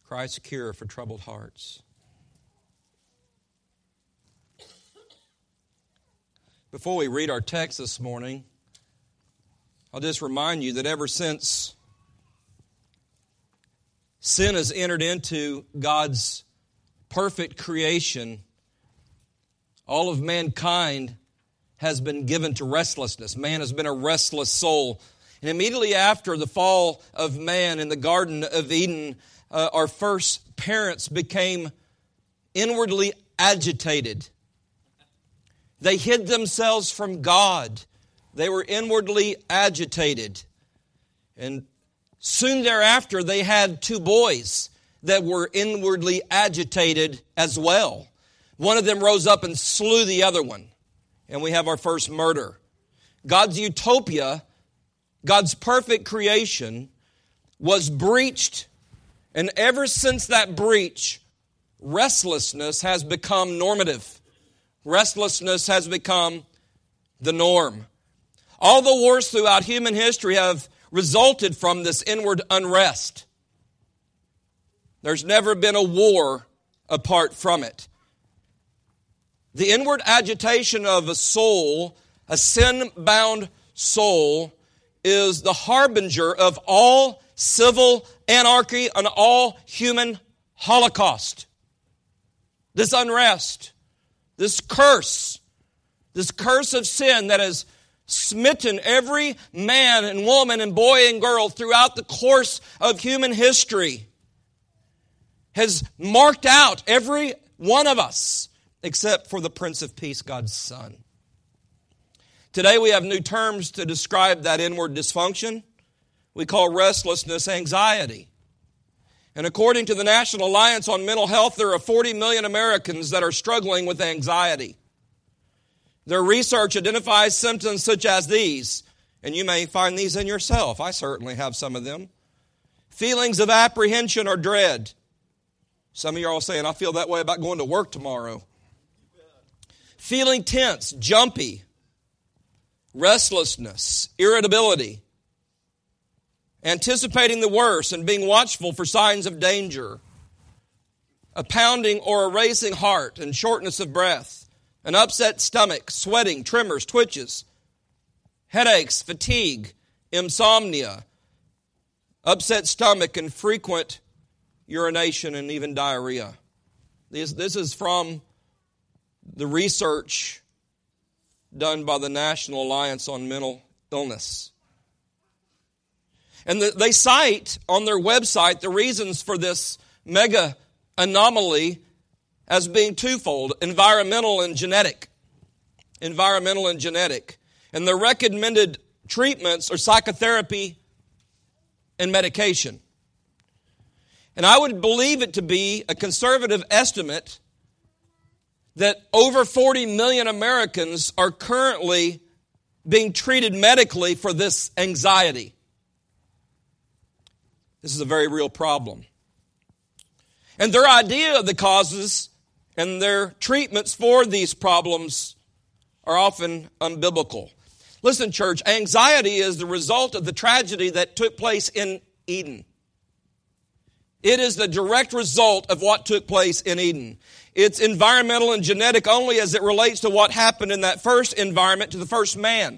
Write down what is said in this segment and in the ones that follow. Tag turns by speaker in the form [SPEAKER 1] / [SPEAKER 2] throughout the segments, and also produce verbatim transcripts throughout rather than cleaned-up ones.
[SPEAKER 1] Christ's cure for troubled hearts. Before we read our text this morning, I'll just remind you that ever since sin has entered into God's perfect creation, all of mankind has been given to restlessness. Man has been a restless soul. And immediately after the fall of man in the Garden of Eden, uh, our first parents became inwardly agitated. They hid themselves from God. They were inwardly agitated. And soon thereafter, they had two boys that were inwardly agitated as well. One of them rose up and slew the other one. And we have our first murder. God's utopia, God's perfect creation, was breached. And ever since that breach, restlessness has become normative. Restlessness has become the norm. All the wars throughout human history have resulted from this inward unrest. There's never been a war apart from it. The inward agitation of a soul, a sin-bound soul, is the harbinger of all civil anarchy and all human holocaust. This unrest, this curse, this curse of sin that has smitten every man and woman and boy and girl throughout the course of human history, has marked out every one of us except for the Prince of Peace, God's Son. Today we have new terms to describe that inward dysfunction. We call restlessness anxiety. And according to the National Alliance on Mental Health, there are forty million Americans that are struggling with anxiety. Their research identifies symptoms such as these, and you may find these in yourself. I certainly have some of them. Feelings of apprehension or dread. Some of you are all saying, I feel that way about going to work tomorrow. Feeling tense, jumpy, restlessness, irritability, anticipating the worst and being watchful for signs of danger, a pounding or a racing heart and shortness of breath, an upset stomach, sweating, tremors, twitches, headaches, fatigue, insomnia, upset stomach, and frequent urination and even diarrhea. This, this is from the research done by the National Alliance on Mental Illness. And the, they cite on their website the reasons for this mega anomaly as being twofold, environmental and genetic. Environmental and genetic. And the recommended treatments are psychotherapy and medication. And I would believe it to be a conservative estimate that over forty million Americans are currently being treated medically for this anxiety. This is a very real problem. And their idea of the causes and their treatments for these problems are often unbiblical. Listen, church, anxiety is the result of the tragedy that took place in Eden. It is the direct result of what took place in Eden. It's environmental and genetic only as it relates to what happened in that first environment to the first man.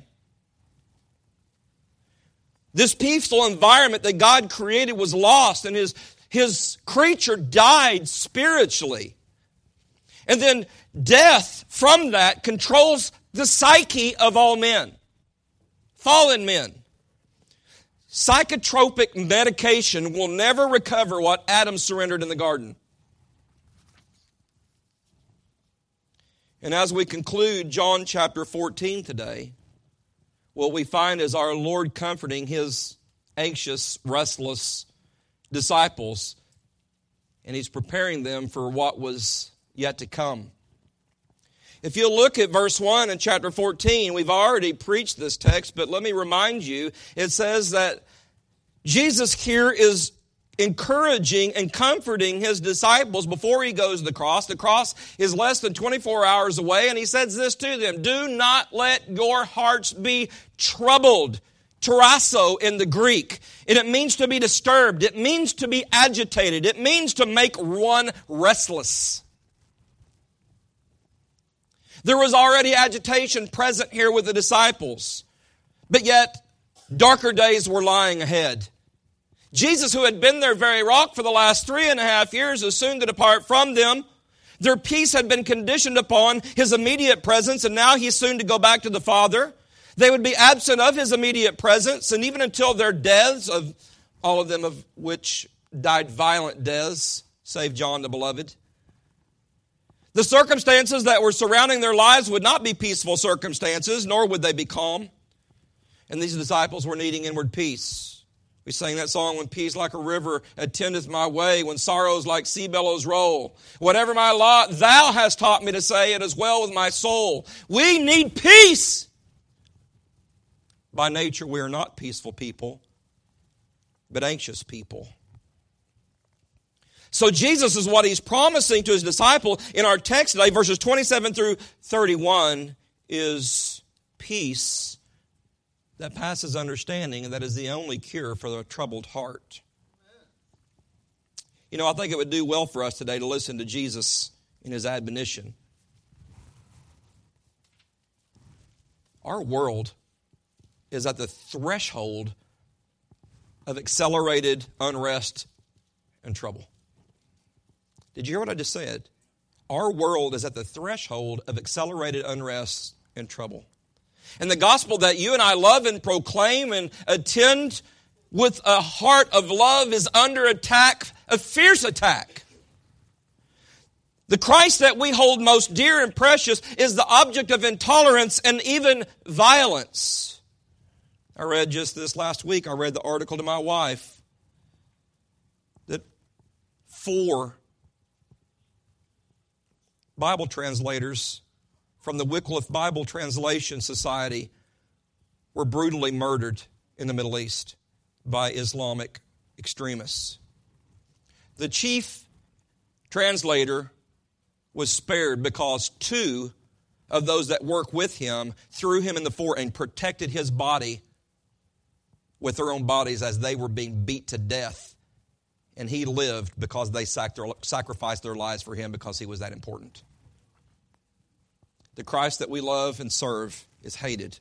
[SPEAKER 1] This peaceful environment that God created was lost, and his, his creature died spiritually. And then death from that controls the psyche of all men, fallen men. Psychotropic medication will never recover what Adam surrendered in the garden. And as we conclude John chapter fourteen today, what we find is our Lord comforting His anxious, restless disciples, and He's preparing them for what was yet to come. If you look at verse one in chapter fourteen, we've already preached this text, but let me remind you, it says that Jesus here is encouraging and comforting His disciples before He goes to the cross. The cross is less than twenty-four hours away, and He says this to them, "Do not let your hearts be troubled. tarasso in the Greek, and it means to be disturbed. It means to be agitated. It means to make one restless. There was already agitation present here with the disciples, but yet darker days were lying ahead. Jesus, who had been their very rock for the last three and a half years, is soon to depart from them. Their peace had been conditioned upon His immediate presence, and now He's soon to go back to the Father. They would be absent of His immediate presence, and even until their deaths, of all of them of which died violent deaths, save John the Beloved. The circumstances that were surrounding their lives would not be peaceful circumstances, nor would they be calm. And these disciples were needing inward peace. We sang that song, when peace like a river attendeth my way, when sorrows like sea billows roll. Whatever my lot, thou hast taught me to say, it is well with my soul. We need peace. By nature, we are not peaceful people, but anxious people. So Jesus is what He's promising to His disciple in our text today, verses twenty-seven through thirty-one, is peace that passes understanding, and that is the only cure for the troubled heart. You know, I think it would do well for us today to listen to Jesus in His admonition. Our world is at the threshold of accelerated unrest and trouble. Did you hear what I just said? Our world is at the threshold of accelerated unrest and trouble. And the gospel that you and I love and proclaim and attend with a heart of love is under attack, a fierce attack. The Christ that we hold most dear and precious is the object of intolerance and even violence. I read just this last week, I read the article to my wife that four Bible translators from the Wycliffe Bible Translation Society were brutally murdered in the Middle East by Islamic extremists. The chief translator was spared because two of those that work with him threw him in the fort and protected his body with their own bodies as they were being beat to death. And he lived because they sacrificed their lives for him because he was that important. The Christ that we love and serve is hated.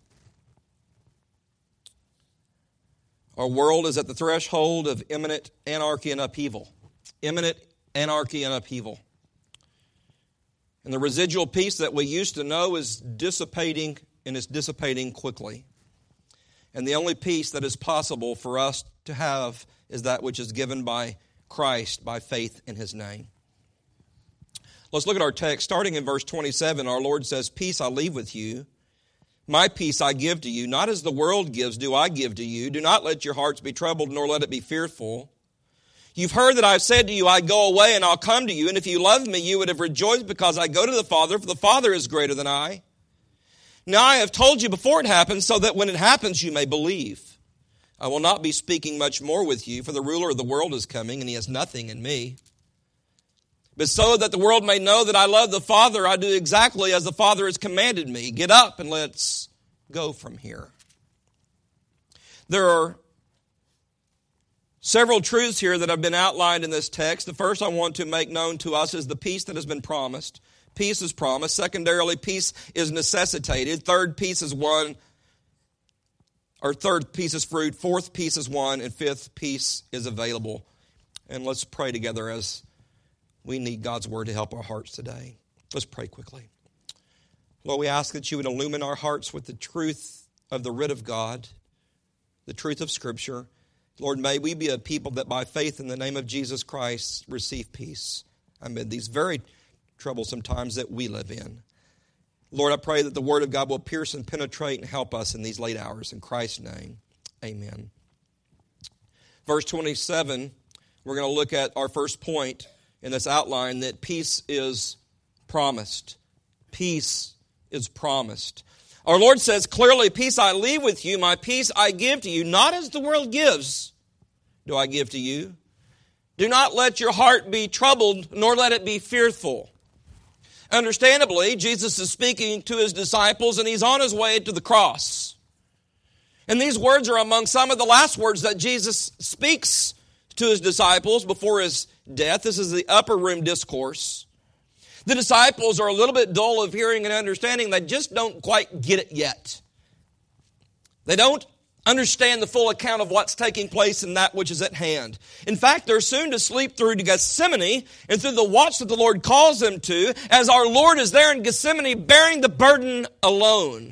[SPEAKER 1] Our world is at the threshold of imminent anarchy and upheaval. Imminent anarchy and upheaval. And the residual peace that we used to know is dissipating, and it's dissipating quickly. And the only peace that is possible for us to have is that which is given by Christ by faith in His name. Let's look at our text. Starting in verse twenty-seven, our Lord says, "Peace I leave with you. My peace I give to you. Not as the world gives do I give to you. Do not let your hearts be troubled, nor let it be fearful. You've heard that I've said to you, I go away and I'll come to you. And if you loved me, you would have rejoiced because I go to the Father, for the Father is greater than I. Now I have told you before it happens, so that when it happens you may believe. I will not be speaking much more with you, for the ruler of the world is coming, and he has nothing in me. But so that the world may know that I love the Father, I do exactly as the Father has commanded me. Get up and let's go from here." There are several truths here that have been outlined in this text. The first I want to make known to us is the peace that has been promised. Peace is promised. Secondarily, peace is necessitated. Third, peace is won. Or third, peace is fruit. Fourth, peace is won. And fifth, peace is available. And let's pray together as we need God's word to help our hearts today. Let's pray quickly. Lord, we ask that you would illumine our hearts with the truth of the writ of God, the truth of Scripture. Lord, may we be a people that by faith in the name of Jesus Christ receive peace amid these very troublesome times that we live in. Lord, I pray that the word of God will pierce and penetrate and help us in these late hours. In Christ's name, amen. Verse twenty-seven, we're going to look at our first point in this outline, that peace is promised. Peace is promised. Our Lord says clearly, "Peace I leave with you, my peace I give to you. Not as the world gives, do I give to you. Do not let your heart be troubled, nor let it be fearful." Understandably, Jesus is speaking to His disciples, and He's on His way to the cross. And these words are among some of the last words that Jesus speaks to his disciples before his death. This is the upper room discourse. The disciples are a little bit dull of hearing and understanding. They just don't quite get it yet. They don't understand the full account of what's taking place in that which is at hand. In fact, they're soon to sleep through to Gethsemane and through the watch that the Lord calls them to, as our Lord is there in Gethsemane bearing the burden alone.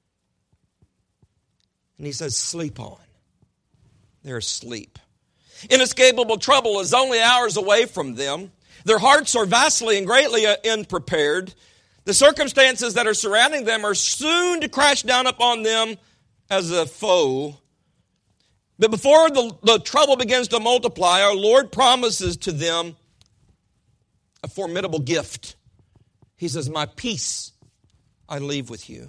[SPEAKER 1] And he says, sleep on. They're asleep. Inescapable trouble is only hours away from them. Their hearts are vastly and greatly unprepared. The circumstances that are surrounding them are soon to crash down upon them as a foe. But before the, the trouble begins to multiply, our Lord promises to them a formidable gift. He says, my peace I leave with you.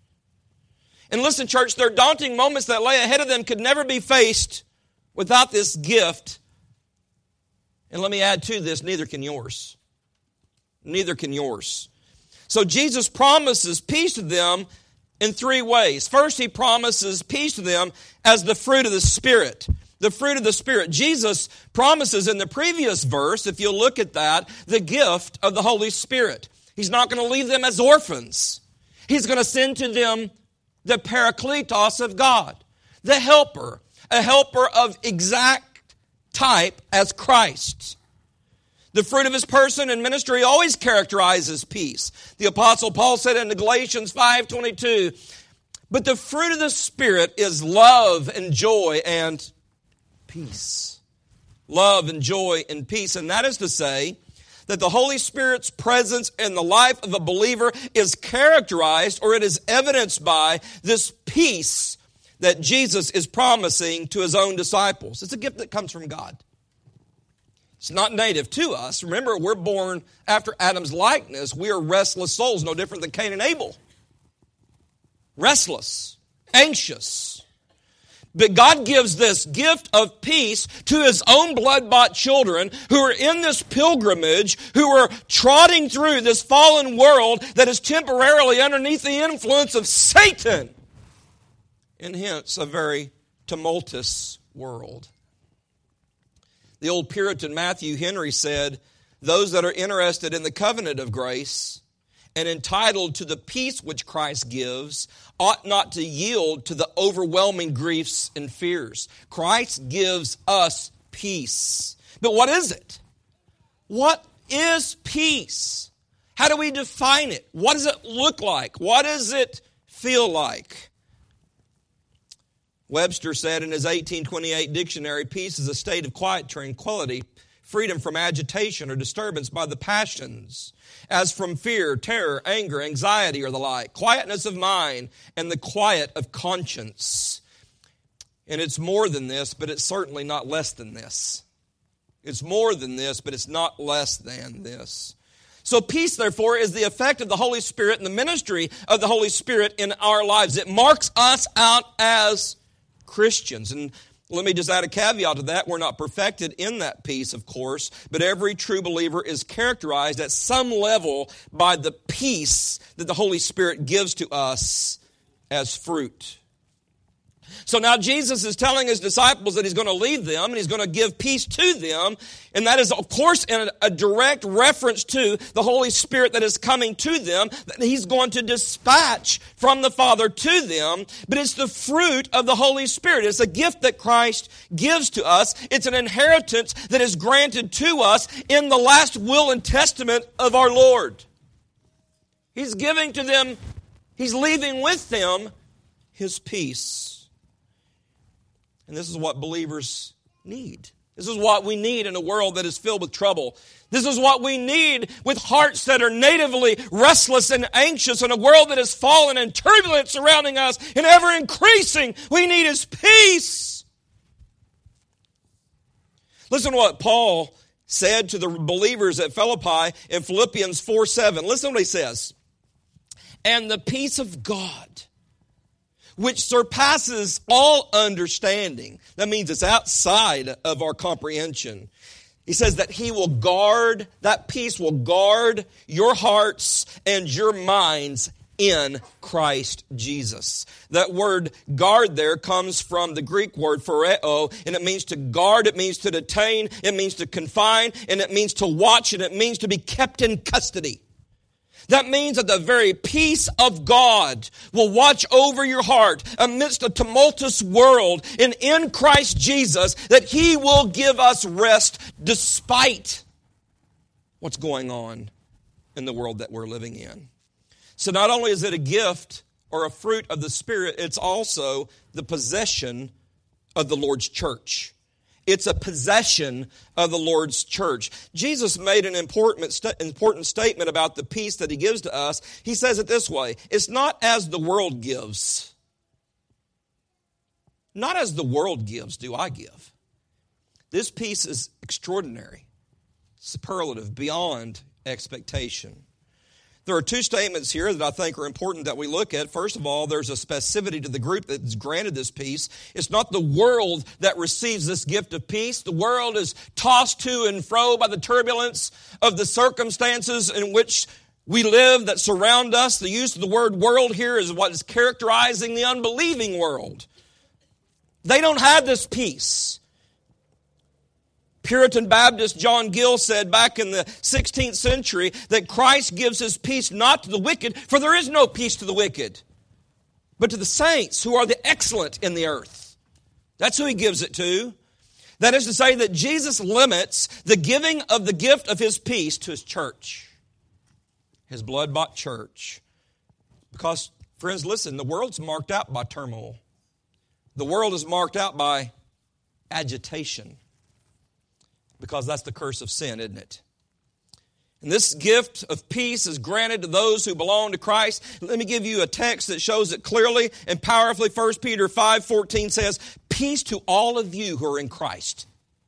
[SPEAKER 1] And listen, church, their daunting moments that lay ahead of them could never be faced without this gift. And let me add to this, neither can yours. Neither can yours. So Jesus promises peace to them in three ways. First, he promises peace to them as the fruit of the Spirit. The fruit of the Spirit. Jesus promises in the previous verse, if you look at that, the gift of the Holy Spirit. He's not going to leave them as orphans. He's going to send to them the Parakletos of God, the helper, a helper of exact type as Christ. The fruit of his person and ministry always characterizes peace. The Apostle Paul said in Galatians five twenty-two, but the fruit of the Spirit is love and joy and peace. Love and joy and peace. And that is to say that the Holy Spirit's presence in the life of a believer is characterized, or it is evidenced by, this peace that Jesus is promising to his own disciples. It's a gift that comes from God. It's not native to us. Remember, we're born after Adam's likeness. We are restless souls, no different than Cain and Abel. Restless, anxious. But God gives this gift of peace to his own blood-bought children who are in this pilgrimage, who are trotting through this fallen world that is temporarily underneath the influence of Satan. And hence a very tumultuous world. The old Puritan Matthew Henry said, those that are interested in the covenant of grace and entitled to the peace which Christ gives ought not to yield to the overwhelming griefs and fears. Christ gives us peace. But what is it? What is peace? How do we define it? What does it look like? What does it feel like? Webster said in his eighteen twenty-eight dictionary, peace is a state of quiet tranquility, freedom from agitation or disturbance by the passions, as from fear, terror, anger, anxiety, or the like. Quietness of mind and the quiet of conscience. And it's more than this, but it's certainly not less than this. It's more than this, but it's not less than this. So peace, therefore, is the effect of the Holy Spirit and the ministry of the Holy Spirit in our lives. It marks us out as Christians. And let me just add a caveat to that. We're not perfected in that peace, of course, but every true believer is characterized at some level by the peace that the Holy Spirit gives to us as fruit. So now Jesus is telling his disciples that he's going to lead them and he's going to give peace to them. And that is, of course, in a direct reference to the Holy Spirit that is coming to them, that he's going to dispatch from the Father to them. But it's the fruit of the Holy Spirit. It's a gift that Christ gives to us. It's an inheritance that is granted to us in the last will and testament of our Lord. He's giving to them, he's leaving with them his peace. And this is what believers need. This is what we need in a world that is filled with trouble. This is what we need with hearts that are natively restless and anxious in a world that is fallen and turbulent surrounding us and ever increasing. We need his peace. Listen to what Paul said to the believers at Philippi in Philippians four seven. Listen to what he says. And the peace of God, which surpasses all understanding. That means it's outside of our comprehension. He says that he will guard, that peace will guard your hearts and your minds in Christ Jesus. That word guard there comes from the Greek word phoreo, and it means to guard, it means to detain, it means to confine, and it means to watch, and it means to be kept in custody. That means that the very peace of God will watch over your heart amidst a tumultuous world, and in Christ Jesus, that He will give us rest despite what's going on in the world that we're living in. So not only is it a gift or a fruit of the Spirit, it's also the possession of the Lord's church. It's a possession of the Lord's church. Jesus made an important, important statement about the peace that He gives to us. He says it this way: it's not as the world gives. Not as the world gives do I give. This peace is extraordinary, superlative, beyond expectation. There are two statements here that I think are important that we look at. First of all, there's a specificity to the group that's granted this peace. It's not the world that receives this gift of peace. The world is tossed to and fro by the turbulence of the circumstances in which we live that surround us. The use of the word world here is what is characterizing the unbelieving world. They don't have this peace. Puritan Baptist John Gill said back in the sixteenth century that Christ gives His peace not to the wicked, for there is no peace to the wicked, but to the saints who are the excellent in the earth. That's who He gives it to. That is to say that Jesus limits the giving of the gift of His peace to His church, His blood-bought church. Because, friends, listen, the world's marked out by turmoil. The world is marked out by agitation. Because that's the curse of sin, isn't it? And this gift of peace is granted to those who belong to Christ. Let me give you a text that shows it clearly and powerfully. First Peter five fourteen says, peace to all of you who are in Christ.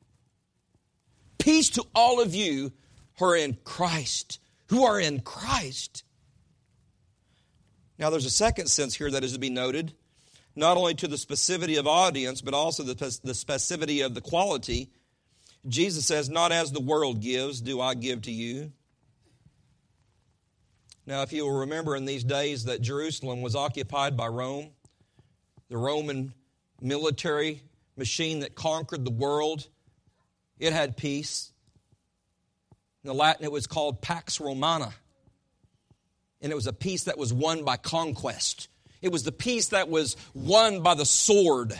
[SPEAKER 1] Peace to all of you who are in Christ. Who are in Christ. Now there's a second sense here that is to be noted. Not only to the specificity of audience, but also the, the specificity of the quality. Jesus says, not as the world gives, do I give to you. Now, if you will remember in these days that Jerusalem was occupied by Rome, the Roman military machine that conquered the world, it had peace. In the Latin, it was called Pax Romana. And it was a peace that was won by conquest. It was the peace that was won by the sword.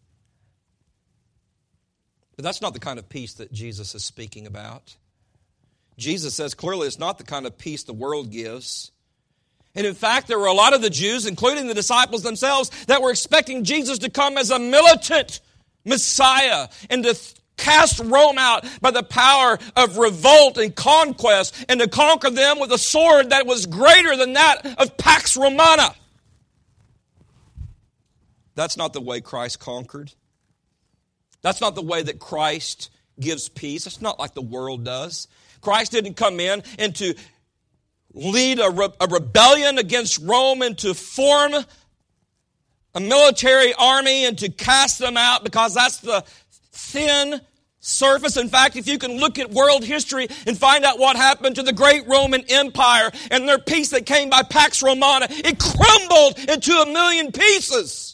[SPEAKER 1] But that's not the kind of peace that Jesus is speaking about. Jesus says clearly it's not the kind of peace the world gives. And in fact, there were a lot of the Jews, including the disciples themselves, that were expecting Jesus to come as a militant Messiah and to cast Rome out by the power of revolt and conquest and to conquer them with a sword that was greater than that of Pax Romana. That's not the way Christ conquered. That's not the way that Christ gives peace. It's not like the world does. Christ didn't come in and to lead a, re- a rebellion against Rome and to form a military army and to cast them out, because that's the thin surface. In fact, if you can look at world history and find out what happened to the great Roman Empire and their peace that came by Pax Romana, it crumbled into a million pieces.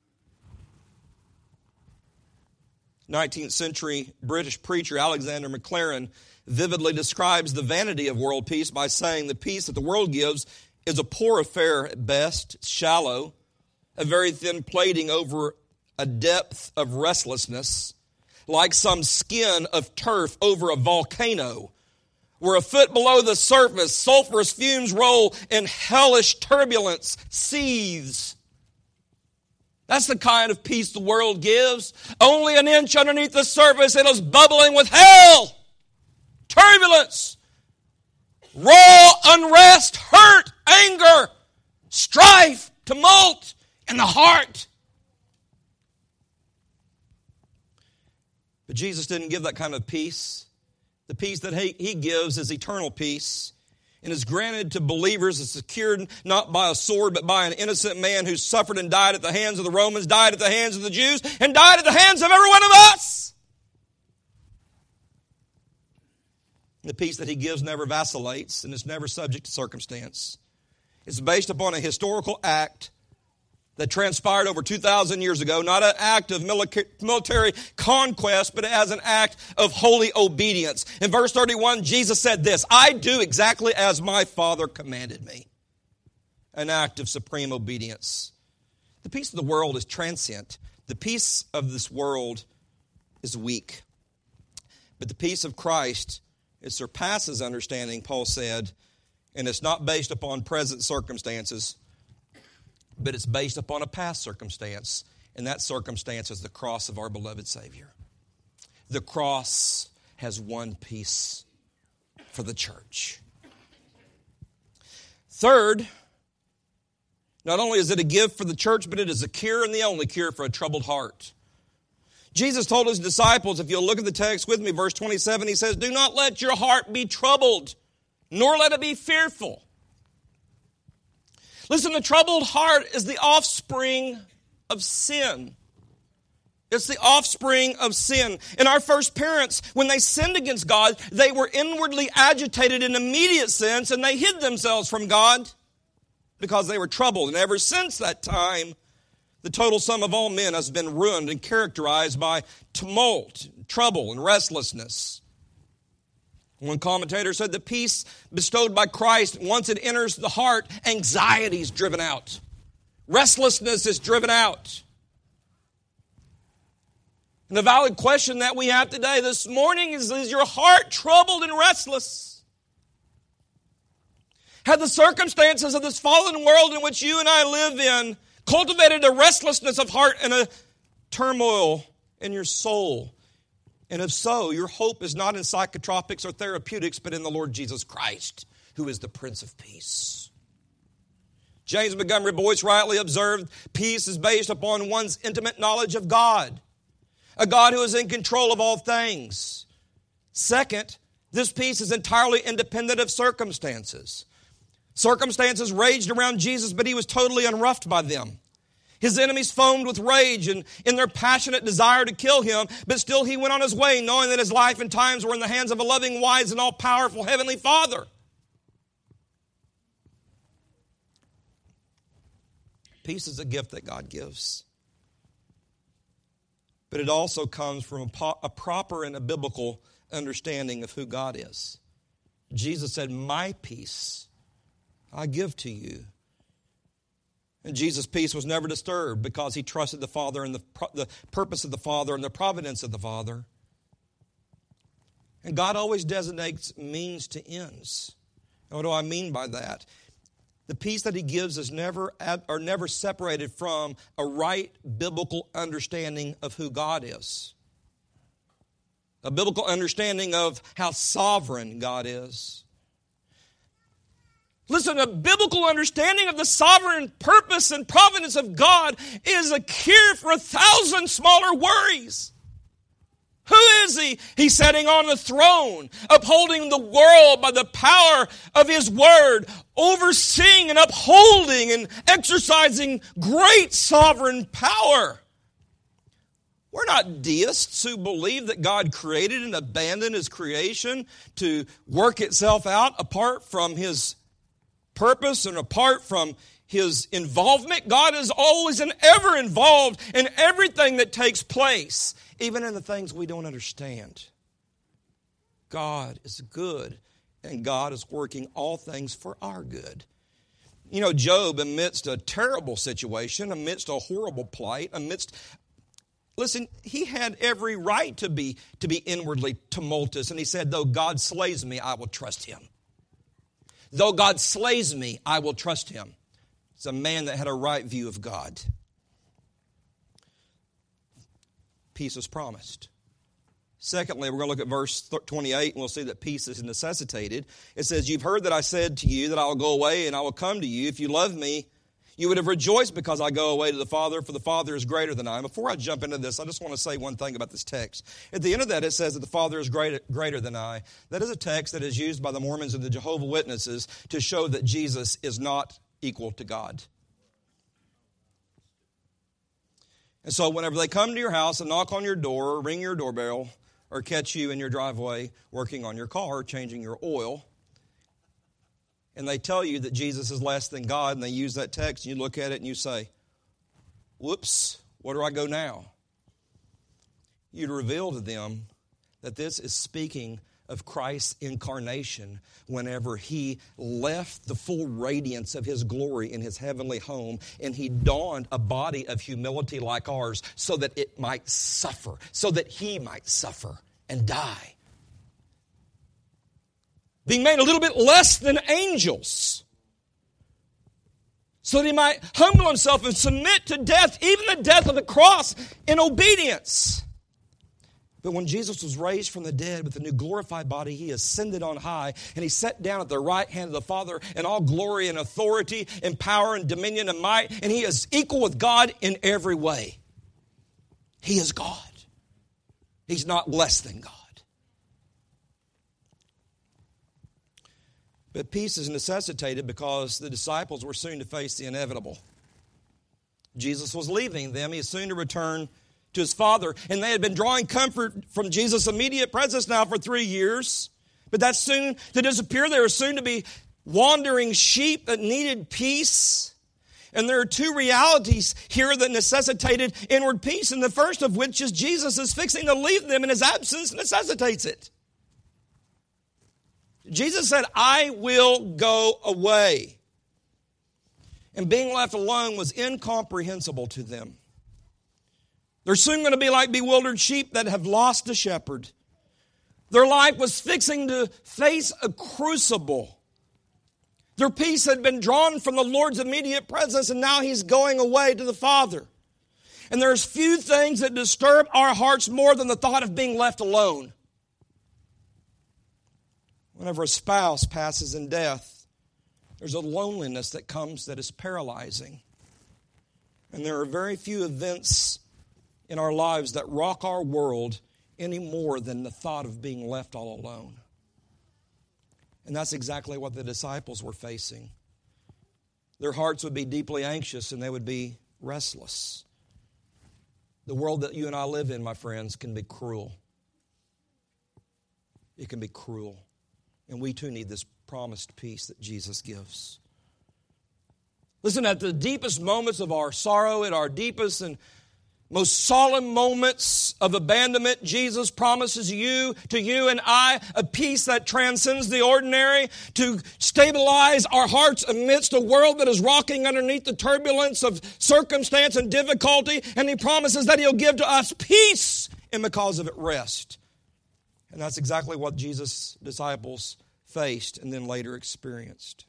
[SPEAKER 1] nineteenth century British preacher Alexander Maclaren vividly describes the vanity of world peace by saying the peace that the world gives is a poor affair at best. It's shallow, a very thin plating over a depth of restlessness, like some skin of turf over a volcano, where a foot below the surface sulfurous fumes roll and hellish turbulence seethes. That's the kind of peace the world gives. Only an inch underneath the surface, it is bubbling with hell, turbulence, raw unrest, hurt, anger, strife, tumult in the heart. But Jesus didn't give that kind of peace. The peace that he, he gives is eternal peace, and is granted to believers, is secured not by a sword, but by an innocent man who suffered and died at the hands of the Romans, died at the hands of the Jews, and died at the hands of every one of us. The peace that he gives never vacillates and is never subject to circumstance. It's based upon a historical act that transpired over two thousand years ago, not an act of military conquest, but as an act of holy obedience. In verse thirty-one, Jesus said this, I do exactly as my Father commanded me. An act of supreme obedience. The peace of the world is transient. The peace of this world is weak. But the peace of Christ, it surpasses understanding, Paul said, and it's not based upon present circumstances, but it's based upon a past circumstance, and that circumstance is the cross of our beloved Savior. The cross has won peace for the church. Third, not only is it a gift for the church, but it is a cure and the only cure for a troubled heart. Jesus told his disciples, if you'll look at the text with me, verse twenty-seven, he says, do not let your heart be troubled, nor let it be fearful. Listen, the troubled heart is the offspring of sin. It's the offspring of sin. And our first parents, when they sinned against God, they were inwardly agitated in immediate sense, and they hid themselves from God because they were troubled. And ever since that time, the total sum of all men has been ruined and characterized by tumult, trouble, and restlessness. One commentator said the peace bestowed by Christ, once it enters the heart, anxiety is driven out. Restlessness is driven out. And the valid question that we have today, this morning, is, is your heart troubled and restless? Have the circumstances of this fallen world in which you and I live in cultivated a restlessness of heart and a turmoil in your soul? And if so, your hope is not in psychotropics or therapeutics, but in the Lord Jesus Christ, who is the Prince of Peace. James Montgomery Boyce rightly observed, peace is based upon one's intimate knowledge of God, a God who is in control of all things. Second, this peace is entirely independent of circumstances. Circumstances raged around Jesus, but he was totally unruffed by them. His enemies foamed with rage and in their passionate desire to kill him, but still he went on his way, knowing that his life and times were in the hands of a loving, wise, and all-powerful Heavenly Father. Peace is a gift that God gives. But it also comes from a, po- a proper and a biblical understanding of who God is. Jesus said, my peace I give to you. And Jesus' peace was never disturbed because he trusted the Father and the, the purpose of the Father and the providence of the Father. And God always designates means to ends. And what do I mean by that? The peace that he gives is never are never separated from a right biblical understanding of who God is. A biblical understanding of how sovereign God is. Listen, a biblical understanding of the sovereign purpose and providence of God is a cure for a thousand smaller worries. Who is he? He's sitting on the throne, upholding the world by the power of his word, overseeing and upholding and exercising great sovereign power. We're not deists who believe that God created and abandoned his creation to work itself out apart from his purpose and apart from his involvement. God is always and ever involved in everything that takes place, even in the things we don't understand. God is good, and God is working all things for our good. You know, Job, amidst a terrible situation, amidst a horrible plight, amidst, listen, he had every right to be, to be inwardly tumultuous, and he said, though God slays me, I will trust him. Though God slays me, I will trust him. It's a man that had a right view of God. Peace is promised. Secondly, we're going to look at verse twenty-eight, and we'll see that peace is necessitated. It says, you've heard that I said to you that I will go away and I will come to you. If you love me, you would have rejoiced because I go away to the Father, for the Father is greater than I. And before I jump into this, I just want to say one thing about this text. At the end of that, it says that the Father is greater, greater than I. That is a text that is used by the Mormons and the Jehovah's Witnesses to show that Jesus is not equal to God. And so whenever they come to your house and knock on your door, or ring your doorbell, or catch you in your driveway working on your car, changing your oil, and they tell you that Jesus is less than God, and they use that text, and you look at it and you say, whoops, where do I go now? You'd reveal to them that this is speaking of Christ's incarnation whenever He left the full radiance of His glory in His heavenly home and He donned a body of humility like ours so that it might suffer, so that He might suffer and die. Being made a little bit less than angels so that He might humble Himself and submit to death, even the death of the cross, in obedience. But when Jesus was raised from the dead with a new glorified body, He ascended on high, and He sat down at the right hand of the Father in all glory and authority and power and dominion and might, and He is equal with God in every way. He is God. He's not less than God. But peace is necessitated because the disciples were soon to face the inevitable. Jesus was leaving them. He is soon to return to His Father. And they had been drawing comfort from Jesus' immediate presence now for three years. But that's soon to disappear. They were soon to be wandering sheep that needed peace. And there are two realities here that necessitated inward peace. And the first of which is Jesus is fixing to leave them, and His absence necessitates it. Jesus said, I will go away. And being left alone was incomprehensible to them. They're soon going to be like bewildered sheep that have lost a shepherd. Their life was fixing to face a crucible. Their peace had been drawn from the Lord's immediate presence, and now He's going away to the Father. And there's few things that disturb our hearts more than the thought of being left alone. Whenever a spouse passes in death, there's a loneliness that comes that is paralyzing. And there are very few events in our lives that rock our world any more than the thought of being left all alone. And that's exactly what the disciples were facing. Their hearts would be deeply anxious and they would be restless. The world that you and I live in, my friends, can be cruel. It can be cruel. And we too need this promised peace that Jesus gives. Listen, at the deepest moments of our sorrow, at our deepest and most solemn moments of abandonment, Jesus promises you, to you and I, a peace that transcends the ordinary, to stabilize our hearts amidst a world that is rocking underneath the turbulence of circumstance and difficulty. And He promises that He'll give to us peace, and because of it, rest. And that's exactly what Jesus' disciples faced and then later experienced.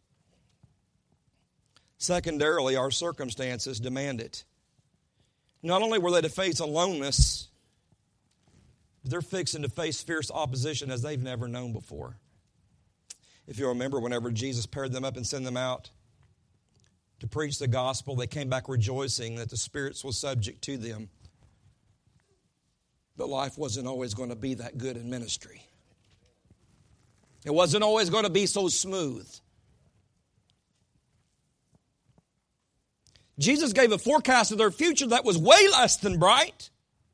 [SPEAKER 1] Secondarily, our circumstances demand it. Not only were they to face aloneness, but they're fixing to face fierce opposition as they've never known before. If you remember, whenever Jesus paired them up and sent them out to preach the gospel, they came back rejoicing that the spirits was subject to them. But life wasn't always going to be that good in ministry. It wasn't always going to be so smooth. Jesus gave a forecast of their future that was way less than bright.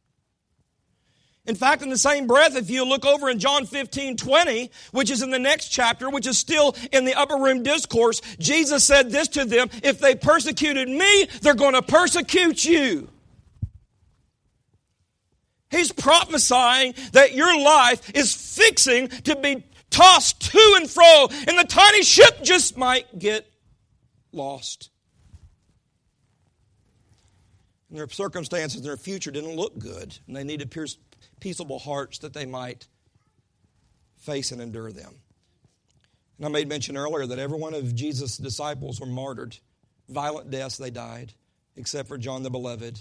[SPEAKER 1] In fact, in the same breath, if you look over in John fifteen twenty, which is in the next chapter, which is still in the upper room discourse, Jesus said this to them: if they persecuted me, they're going to persecute you. He's prophesying that your life is fixing to be tossed to and fro, and the tiny ship just might get lost. And their circumstances, their future didn't look good, and they needed peaceable hearts that they might face and endure them. And I made mention earlier that every one of Jesus' disciples were martyred. Violent deaths they died, except for John the Beloved.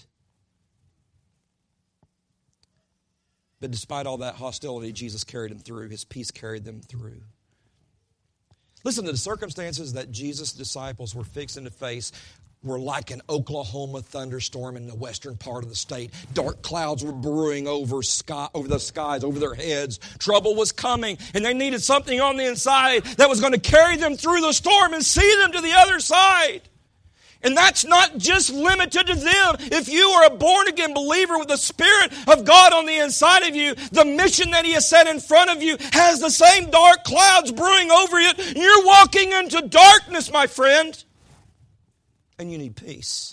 [SPEAKER 1] But despite all that hostility, Jesus carried them through. His peace carried them through. Listen, to the circumstances that Jesus' disciples were fixing to face were like an Oklahoma thunderstorm in the western part of the state. Dark clouds were brewing over sky, over the skies, over their heads. Trouble was coming, and they needed something on the inside that was going to carry them through the storm and see them to the other side. And that's not just limited to them. If you are a born-again believer with the Spirit of God on the inside of you, the mission that He has set in front of you has the same dark clouds brewing over it. You're walking into darkness, my friend. And you need peace.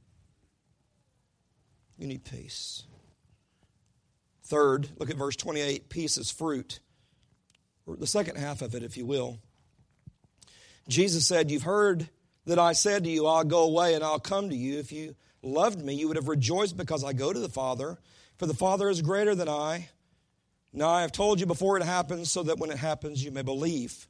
[SPEAKER 1] You need peace. Third, look at verse twenty-eight. Peace is fruit. Or the second half of it, if you will. Jesus said, you've heard that I said to you, I'll go away and I'll come to you. If you loved me, you would have rejoiced because I go to the Father, for the Father is greater than I. Now I have told you before it happens, so that when it happens you may believe.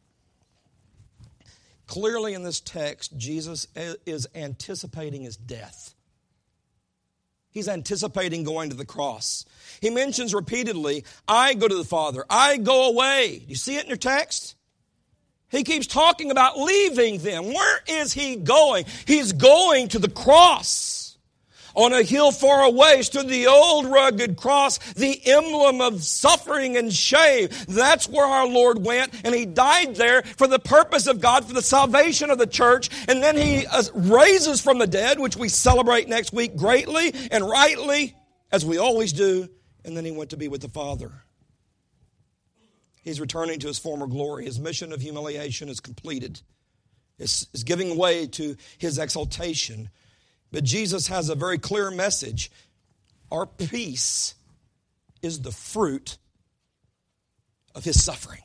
[SPEAKER 1] Clearly in this text, Jesus is anticipating His death. He's anticipating going to the cross. He mentions repeatedly, I go to the Father, I go away. You see it in your text? He keeps talking about leaving them. Where is He going? He's going to the cross. On a hill far away stood the old rugged cross, the emblem of suffering and shame. That's where our Lord went, and He died there for the purpose of God, for the salvation of the church. And then He raises from the dead, which we celebrate next week greatly and rightly, as we always do. And then He went to be with the Father. He's returning to His former glory. His mission of humiliation is completed. It's, it's giving way to His exaltation. But Jesus has a very clear message. Our peace is the fruit of His suffering.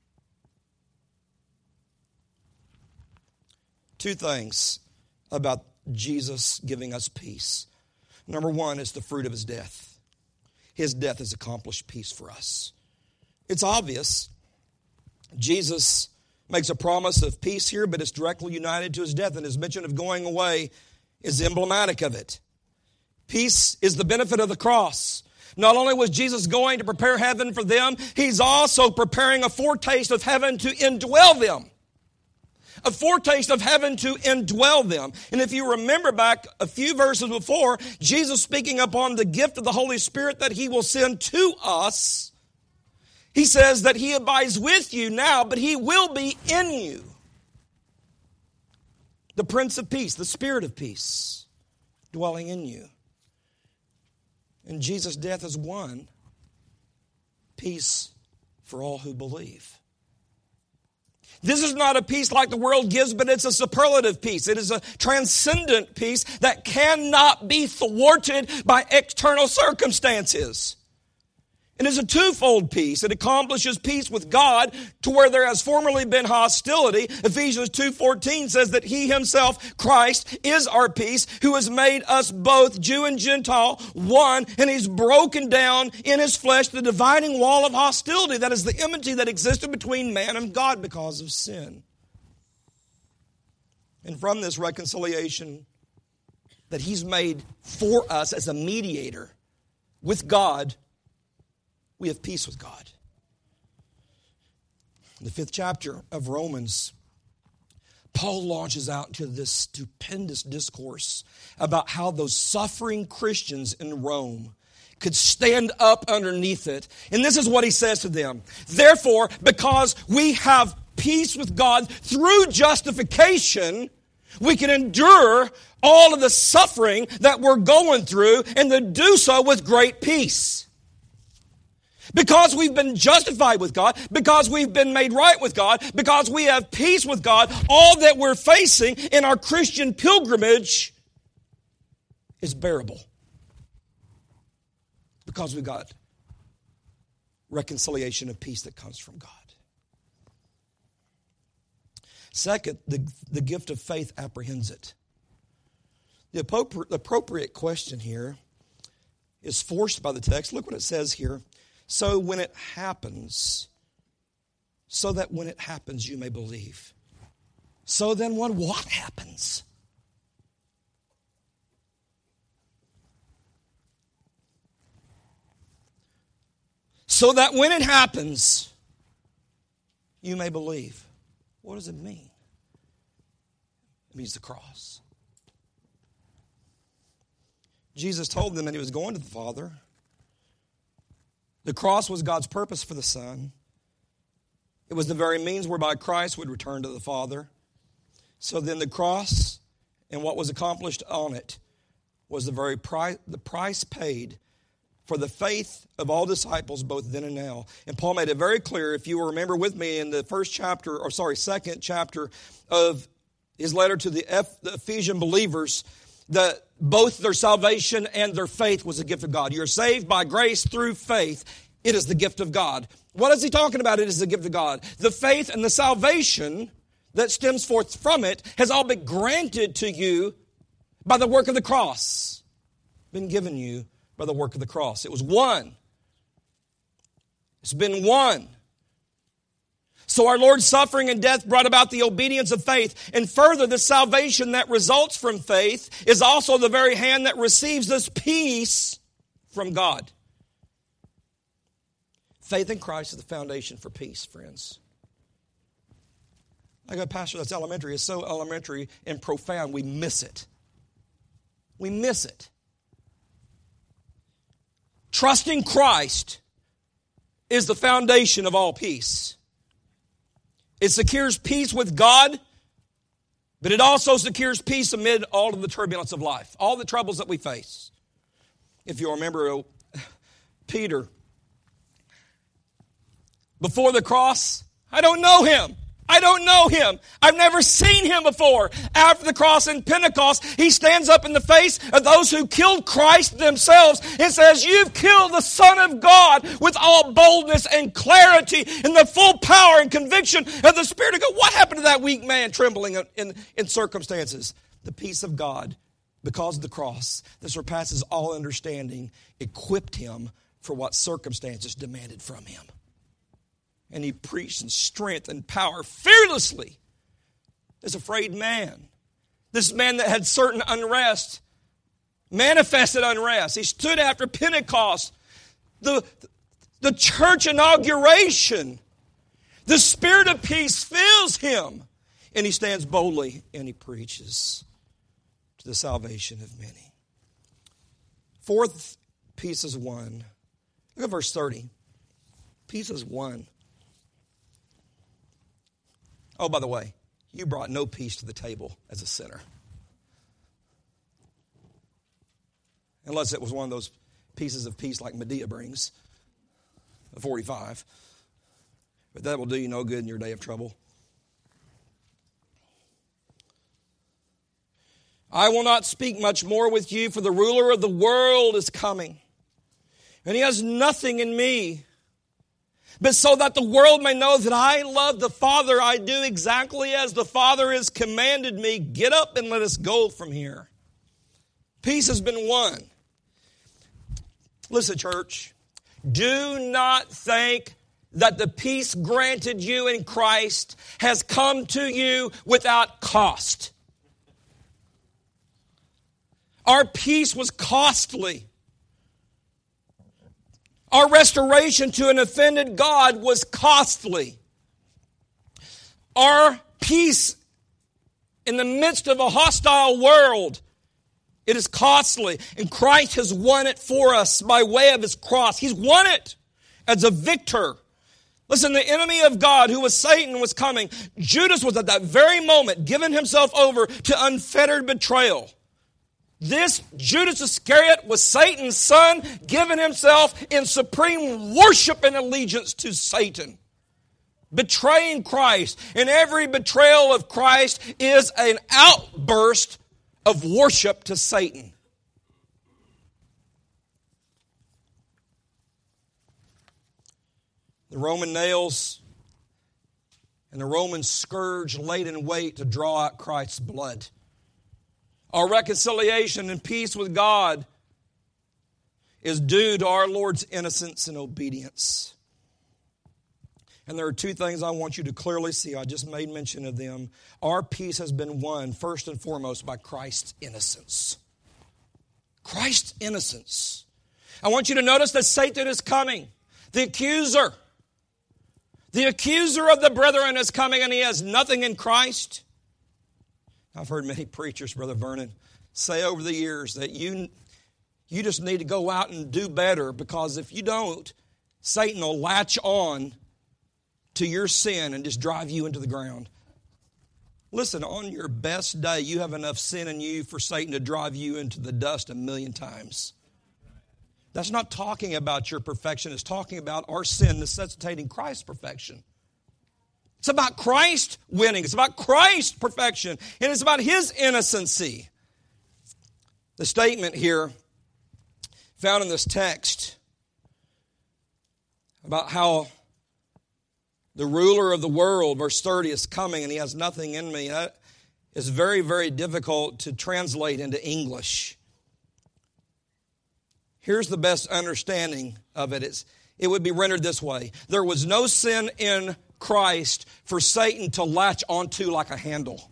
[SPEAKER 1] Two things about Jesus giving us peace. Number one is the fruit of His death. His death has accomplished peace for us. It's obvious. Jesus makes a promise of peace here, but it's directly united to His death, and His mention of going away is emblematic of it. Peace is the benefit of the cross. Not only was Jesus going to prepare heaven for them, He's also preparing a foretaste of heaven to indwell them. A foretaste of heaven to indwell them. And if you remember back a few verses before, Jesus speaking upon the gift of the Holy Spirit that He will send to us, He says that He abides with you now, but He will be in you. The Prince of Peace, the Spirit of peace, dwelling in you. And Jesus' death has won peace for all who believe. This is not a peace like the world gives, but it's a superlative peace. It is a transcendent peace that cannot be thwarted by external circumstances. It is a twofold peace. It accomplishes peace with God to where there has formerly been hostility. Ephesians two fourteen says that He Himself, Christ, is our peace, who has made us both Jew and Gentile one, and He's broken down in His flesh the dividing wall of hostility. That is the enmity that existed between man and God because of sin. And from this reconciliation that He's made for us as a mediator with God, we have peace with God. In the fifth chapter of Romans, Paul launches out into this stupendous discourse about how those suffering Christians in Rome could stand up underneath it. And this is what he says to them. Therefore, because we have peace with God through justification, we can endure all of the suffering that we're going through and to do so with great peace. Because we've been justified with God, because we've been made right with God, because we have peace with God, all that we're facing in our Christian pilgrimage is bearable. Because we've got reconciliation and peace that comes from God. Second, the, the gift of faith apprehends it. The appropriate, the appropriate question here is forced by the text. Look what it says here. So when it happens, so that when it happens you may believe. So then when what happens? So that when it happens, you may believe. What does it mean? It means the cross. Jesus told them that He was going to the Father. The cross was God's purpose for the Son. It was the very means whereby Christ would return to the Father. So then the cross and what was accomplished on it was the very price, the price paid for the faith of all disciples, both then and now. And Paul made it very clear, if you will remember with me in the first chapter, or sorry, second chapter of his letter to the, F, the Ephesian believers, that both their salvation and their faith was a gift of God. You're saved by grace through faith. It is the gift of God. What is he talking about? It is the gift of God. The faith and the salvation that stems forth from it has all been granted to you by the work of the cross. Been given you by the work of the cross. It was won. It's been won. So our Lord's suffering and death brought about the obedience of faith. And further, the salvation that results from faith is also the very hand that receives this peace from God. Faith in Christ is the foundation for peace, friends. I go, Pastor, that's elementary. It's so elementary and profound, we miss it. We miss it. Trusting Christ is the foundation of all peace. It secures peace with God, but it also secures peace amid all of the turbulence of life, all the troubles that we face. If you remember Peter, before the cross, I don't know him. I don't know him. I've never seen him before. After the cross and Pentecost, he stands up in the face of those who killed Christ themselves and says, you've killed the Son of God, with all boldness and clarity and the full power and conviction of the Spirit of God. What happened to that weak man trembling in, in circumstances? The peace of God, because of the cross that surpasses all understanding, equipped him for what circumstances demanded from him. And he preached in strength and power fearlessly. This afraid man. This man that had certain unrest, manifested unrest. He stood after Pentecost, the, the church inauguration. The Spirit of peace fills him. And he stands boldly and he preaches to the salvation of many. Fourth, peace is won. Look at verse thirty. Peace is won. Oh, by the way, you brought no peace to the table as a sinner. Unless it was one of those pieces of peace like Medea brings, a forty-five. But that will do you no good in your day of trouble. I will not speak much more with you, for the ruler of the world is coming, and he has nothing in me. But so that the world may know that I love the Father, I do exactly as the Father has commanded me. Get up and let us go from here. Peace has been won. Listen, church, do not think that the peace granted you in Christ has come to you without cost. Our peace was costly. Our restoration to an offended God was costly. Our peace in the midst of a hostile world, it is costly. And Christ has won it for us by way of His cross. He's won it as a victor. Listen, the enemy of God, who was Satan, was coming. Judas was at that very moment giving himself over to unfettered betrayal. This Judas Iscariot was Satan's son, giving himself in supreme worship and allegiance to Satan, betraying Christ. And every betrayal of Christ is an outburst of worship to Satan. The Roman nails and the Roman scourge laid in wait to draw out Christ's blood. Our reconciliation and peace with God is due to our Lord's innocence and obedience. And there are two things I want you to clearly see. I just made mention of them. Our peace has been won first and foremost by Christ's innocence. Christ's innocence. I want you to notice that Satan is coming. The accuser. The accuser of the brethren is coming, and he has nothing in Christ. I've heard many preachers, Brother Vernon, say over the years that you, you just need to go out and do better, because if you don't, Satan will latch on to your sin and just drive you into the ground. Listen, on your best day, you have enough sin in you for Satan to drive you into the dust a million times. That's not talking about your perfection. It's talking about our sin necessitating Christ's perfection. It's about Christ winning. It's about Christ's perfection. And it's about His innocency. The statement here found in this text about how the ruler of the world, verse thirty, is coming and he has nothing in me. That is very, very difficult to translate into English. Here's the best understanding of it. It's, it would be rendered this way. There was no sin in Christ for Satan to latch onto like a handle.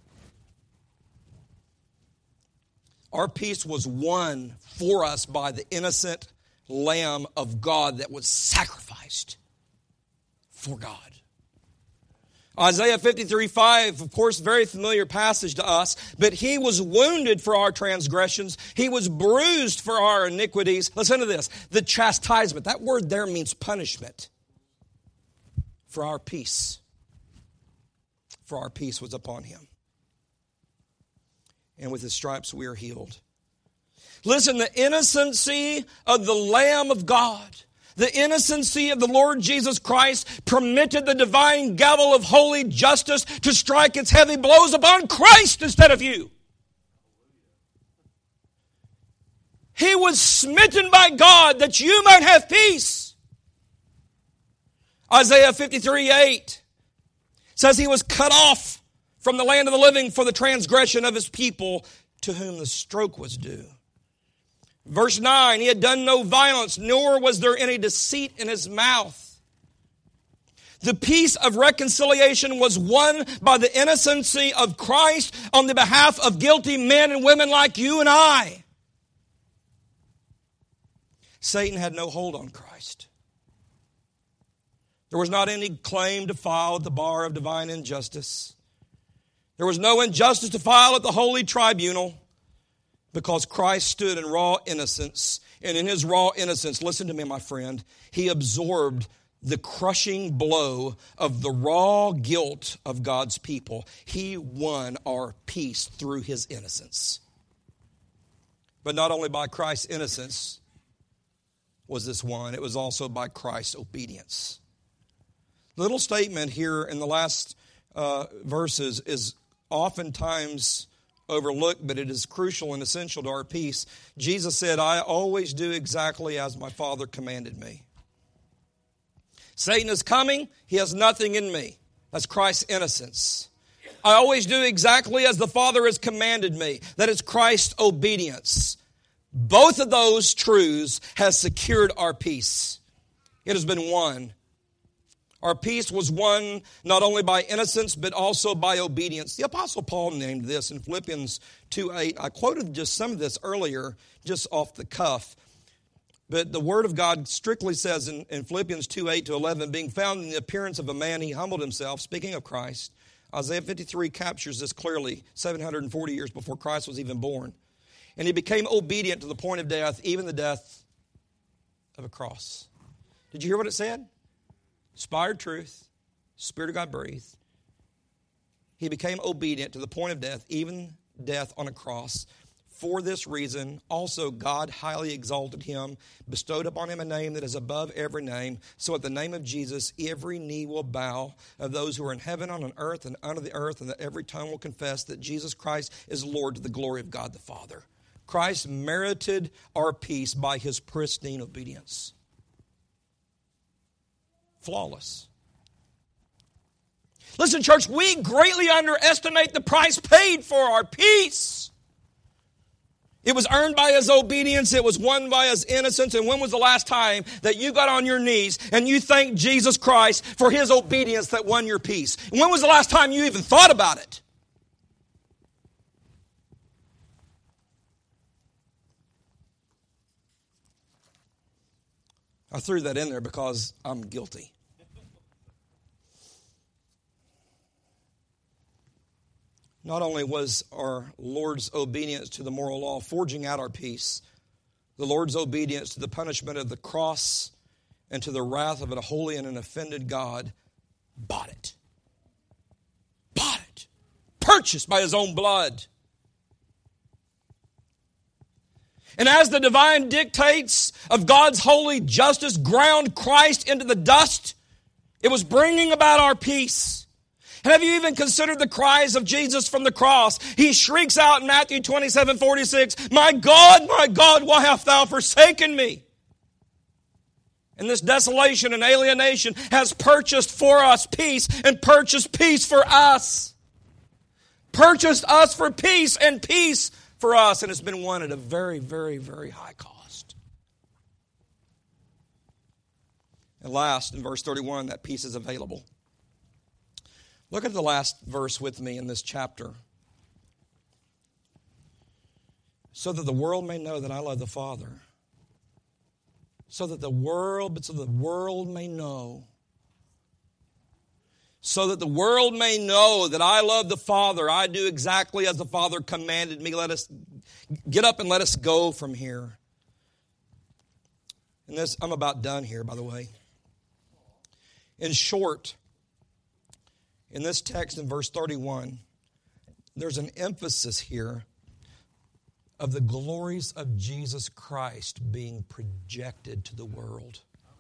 [SPEAKER 1] Our peace was won for us by the innocent Lamb of God that was sacrificed for God. Isaiah fifty-three five, of course, very familiar passage to us. But He was wounded for our transgressions. He was bruised for our iniquities. Listen to this. The chastisement, that word there means punishment. For our peace. For our peace was upon Him. And with His stripes we are healed. Listen, the innocency of the Lamb of God, the innocency of the Lord Jesus Christ permitted the divine gavel of holy justice to strike its heavy blows upon Christ instead of you. He was smitten by God that you might have peace. Isaiah fifty-three eight says He was cut off from the land of the living for the transgression of His people to whom the stroke was due. Verse nine, He had done no violence, nor was there any deceit in His mouth. The peace of reconciliation was won by the innocency of Christ on the behalf of guilty men and women like you and I. Satan had no hold on Christ. There was not any claim to file at the bar of divine injustice. There was no injustice to file at the holy tribunal. Because Christ stood in raw innocence. And in His raw innocence, listen to me, my friend, He absorbed the crushing blow of the raw guilt of God's people. He won our peace through His innocence. But not only by Christ's innocence was this won, it was also by Christ's obedience. The little statement here in the last uh, verses is oftentimes overlooked, but it is crucial and essential to our peace. Jesus said, I always do exactly as my Father commanded me. Satan is coming. He has nothing in me. That's Christ's innocence. I always do exactly as the Father has commanded me. That is Christ's obedience. Both of those truths has secured our peace. It has been won. Our peace was won not only by innocence, but also by obedience. The Apostle Paul named this in Philippians two eight. I quoted just some of this earlier, just off the cuff. But the Word of God strictly says in, in Philippians two eight to eleven, being found in the appearance of a man, He humbled Himself, speaking of Christ. Isaiah fifty-three captures this clearly, seven hundred forty years before Christ was even born. And He became obedient to the point of death, even the death of a cross. Did you hear what it said? Inspired truth, Spirit of God breathed. He became obedient to the point of death, even death on a cross. For this reason, also God highly exalted Him, bestowed upon Him a name that is above every name. So at the name of Jesus, every knee will bow of those who are in heaven, on earth, and under the earth, and that every tongue will confess that Jesus Christ is Lord to the glory of God the Father. Christ merited our peace by His pristine obedience. Flawless. Listen, church, we greatly underestimate the price paid for our peace. It was earned by His obedience. It was won by His innocence. And when was the last time that you got on your knees and you thanked Jesus Christ for His obedience that won your peace? And when was the last time you even thought about it? I threw that in there because I'm guilty. Not only was our Lord's obedience to the moral law forging out our peace, the Lord's obedience to the punishment of the cross and to the wrath of a holy and an offended God bought it. Bought it. purchased by His own blood. And as the divine dictates of God's holy justice ground Christ into the dust, it was bringing about our peace. And have you even considered the cries of Jesus from the cross? He shrieks out in Matthew twenty-seven forty-six, "My God, my God, why hast thou forsaken me?" And this desolation and alienation has purchased for us peace and purchased peace for us. Purchased us for peace and peace for us. And it's been won at a very, very, very high cost. And last, in verse thirty-one, that peace is available. Look at the last verse with me in this chapter. So that the world may know that I love the Father. So that the world, but so the world may know. So that the world may know that I love the Father. I do exactly as the Father commanded me. Let us get up and let us go from here. And this, I'm about done here, by the way. In short, in this text in verse thirty-one, there's an emphasis here of the glories of Jesus Christ being projected to the world.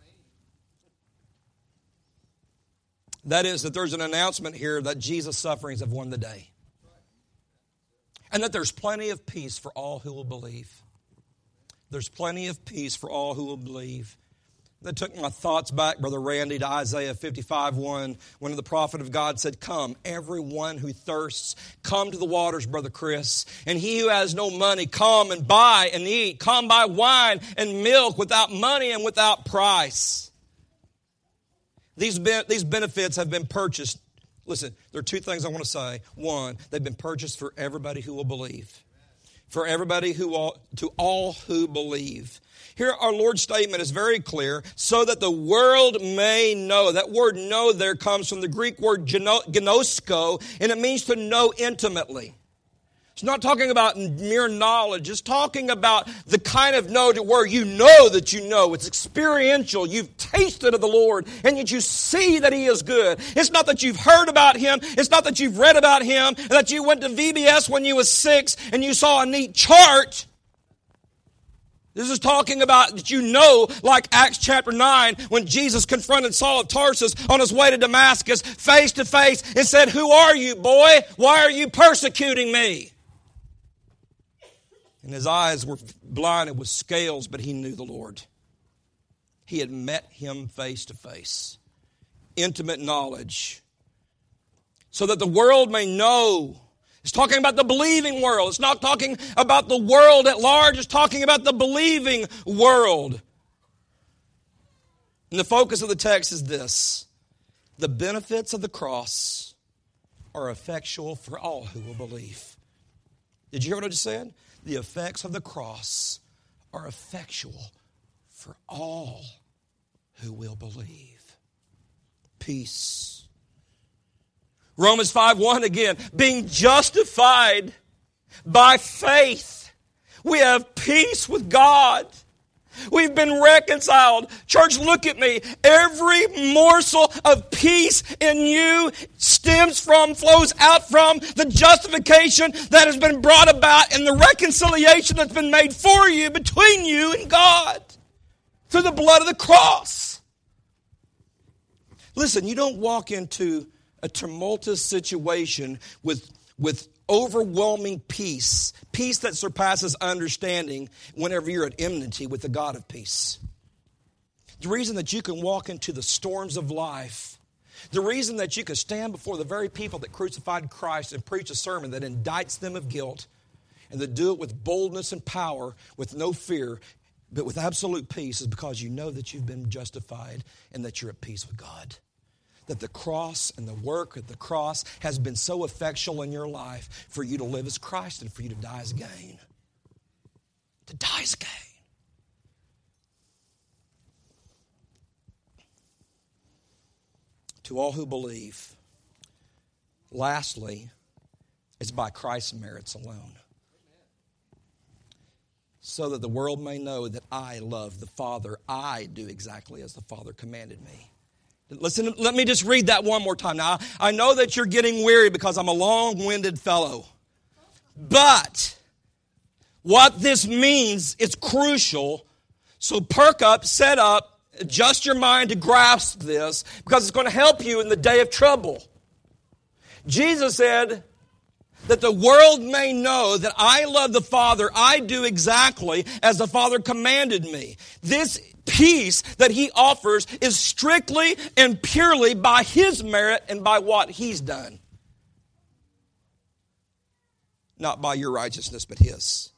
[SPEAKER 1] That is, that there's an announcement here that Jesus' sufferings have won the day. And that there's plenty of peace for all who will believe. There's plenty of peace for all who will believe. That took my thoughts back, Brother Randy, to Isaiah fifty-five one, when the prophet of God said, "Come, everyone who thirsts, come to the waters, Brother Chris. And he who has no money, come and buy and eat. Come buy wine and milk without money and without price." These, ben- these benefits have been purchased. Listen, there are two things I want to say. One, they've been purchased for everybody who will believe. For everybody who will, to all who believe. Here our Lord's statement is very clear, so that the world may know. That word know there comes from the Greek word gnosko, and it means to know intimately. It's not talking about mere knowledge. It's talking about the kind of know to where you know that you know. It's experiential. You've tasted of the Lord, and yet you see that He is good. It's not that you've heard about Him. It's not that you've read about Him, and that you went to V B S when you was six and you saw a neat chart. This is talking about that you know, like Acts chapter nine, when Jesus confronted Saul of Tarsus on his way to Damascus, face to face, and said, "Who are you, boy? Why are you persecuting me?" And his eyes were blinded with scales, but he knew the Lord. He had met Him face to face. Intimate knowledge. So that the world may know. It's talking about the believing world. It's not talking about the world at large. It's talking about the believing world. And the focus of the text is this: the benefits of the cross are effectual for all who will believe. Did you hear what I just said? The effects of the cross are effectual for all who will believe. Peace. Romans five one again, being justified by faith, we have peace with God. We've been reconciled. Church, look at me. Every morsel of peace in you stems from, flows out from the justification that has been brought about and the reconciliation that's been made for you between you and God through the blood of the cross. Listen, you don't walk into a tumultuous situation with, with overwhelming peace, peace that surpasses understanding whenever you're at enmity with the God of peace. The reason that you can walk into the storms of life, the reason that you can stand before the very people that crucified Christ and preach a sermon that indicts them of guilt, and to do it with boldness and power, with no fear, but with absolute peace, is because you know that you've been justified and that you're at peace with God. That the cross and the work of the cross has been so effectual in your life for you to live as Christ and for you to die as gain. To die as gain. To all who believe. Lastly, it's by Christ's merits alone. So that the world may know that I love the Father. I do exactly as the Father commanded me. Listen, let me just read that one more time. Now, I know that you're getting weary because I'm a long-winded fellow. But what this means is crucial. So perk up, set up, adjust your mind to grasp this because it's going to help you in the day of trouble. Jesus said that the world may know that I love the Father. I do exactly as the Father commanded me. This peace that He offers is strictly and purely by His merit and by what He's done. Not by your righteousness, but His.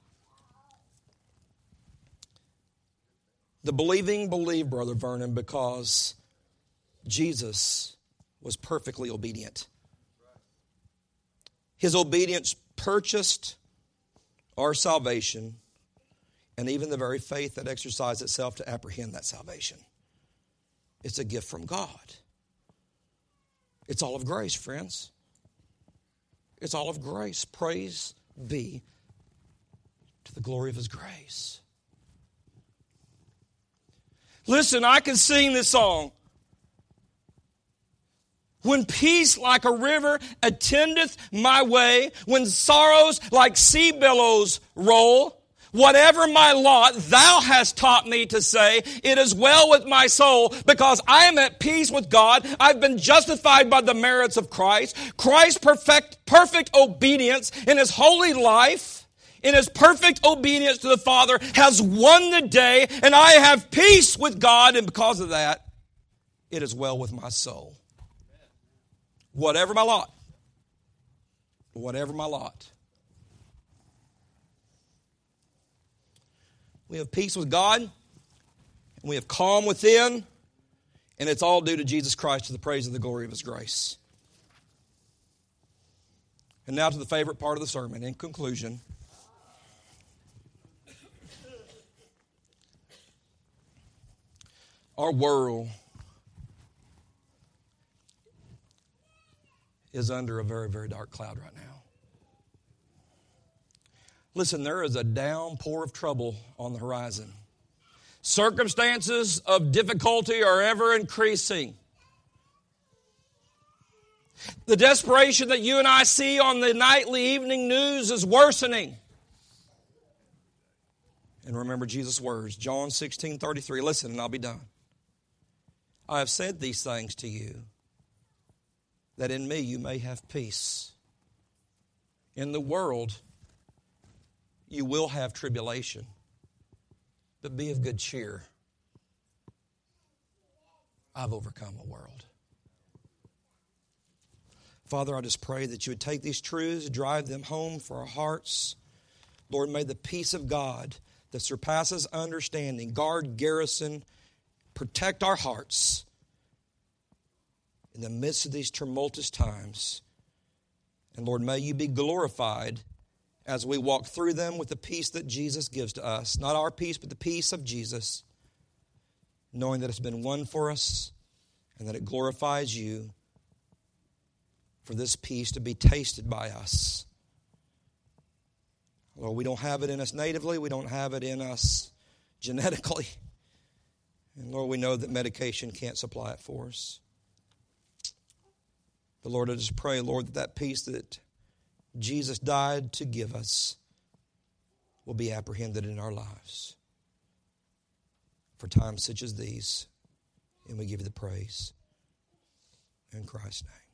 [SPEAKER 1] The believing believe, Brother Vernon, because Jesus was perfectly obedient. His obedience purchased our salvation and even the very faith that exercised itself to apprehend that salvation. It's a gift from God. It's all of grace, friends. It's all of grace. Praise be to the glory of His grace. Listen, I can sing this song. When peace like a river attendeth my way, when sorrows like sea billows roll, whatever my lot, thou hast taught me to say, it is well with my soul, because I am at peace with God. I've been justified by the merits of Christ. Christ's perfect, perfect obedience in His holy life, in His perfect obedience to the Father, has won the day, and I have peace with God, and because of that, it is well with my soul. Whatever my lot. Whatever my lot. We have peace with God. And we have calm within. And it's all due to Jesus Christ, to the praise and the glory of His grace. And now to the favorite part of the sermon. In conclusion, our world is under a very, very dark cloud right now. Listen, there is a downpour of trouble on the horizon. Circumstances of difficulty are ever increasing. The desperation that you and I see on the nightly evening news is worsening. And remember Jesus' words, John sixteen thirty-three. Listen, and I'll be done. I have said these things to you, that in me you may have peace. In the world, you will have tribulation, but be of good cheer. I've overcome the world. Father, I just pray that you would take these truths, drive them home for our hearts. Lord, may the peace of God that surpasses understanding guard, garrison, protect our hearts in the midst of these tumultuous times. And Lord, may you be glorified as we walk through them with the peace that Jesus gives to us. Not our peace, but the peace of Jesus, knowing that it's been won for us and that it glorifies you for this peace to be tasted by us. Lord, we don't have it in us natively. We don't have it in us genetically. And Lord, we know that medication can't supply it for us. But Lord, I just pray, Lord, that that peace that Jesus died to give us will be apprehended in our lives for times such as these. And we give you the praise in Christ's name.